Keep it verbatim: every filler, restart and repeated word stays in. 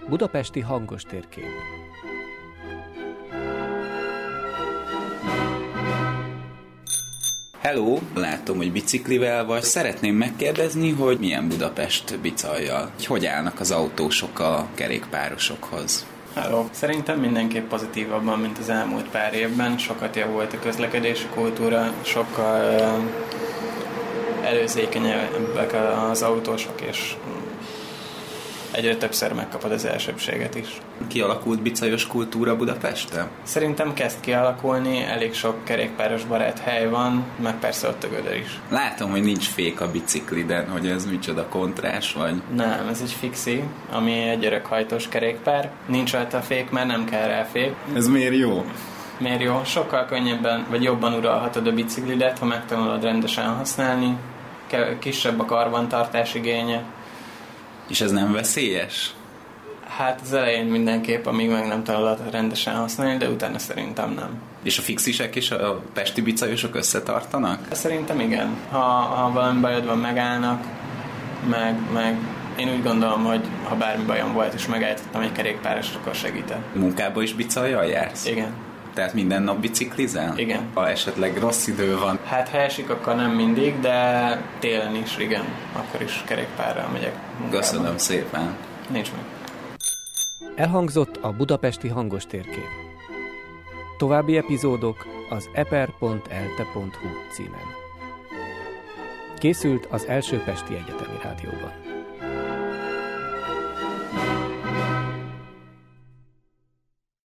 Budapesti hangos térkép. Hello, látom, hogy biciklivel vagy. Szeretném megkérdezni, hogy milyen Budapest bicajjal. Hogy állnak az autósok a kerékpárosokhoz? Hello. Szerintem mindenképp pozitívabban, mint az elmúlt pár évben. Sokat javult a közlekedési kultúra, sokkal uh, előzékenyebbek az autósok, és egyre többször megkapod az elsőbséget is. Kialakult bicajos kultúra Budapesten? Szerintem kezd kialakulni, elég sok kerékpáros barát hely van, meg persze ott a Gödör is. Látom, hogy nincs fék a bicikliden, hogy ez micsoda kontrás vagy? Nem, ez egy fixi, ami egy örökhajtós kerékpár. Nincs rajta fék, mert nem kell rá fék. Ez miért jó? Miért jó? Sokkal könnyebben, vagy jobban uralhatod a biciklidet, ha megtanulod rendesen használni. Kisebb a karbantartás igénye. És ez nem veszélyes? Hát az elején mindenképp, amíg meg nem tanulod rendesen használni, de utána szerintem nem. És a fixisek és a pesti bicajosok összetartanak? Szerintem igen. Ha, ha valami bajod van, megállnak, meg, meg én úgy gondolom, hogy ha bármi bajom volt és megállítottam egy kerékpárost, akkor segített. Munkába is bicajjal jársz? Igen. Tehát minden nap biciklizel? Igen. Ha esetleg rossz idő van? Hát ha esik, akkor nem mindig, de télen is, igen. Akkor is kerékpárral megyek munkába. Köszönöm szépen. Nincs meg. Elhangzott a budapesti hangos térkép. További epizódok az eper pont elte pont hu címen. Készült az Első Pesti Egyetemi Rádióban.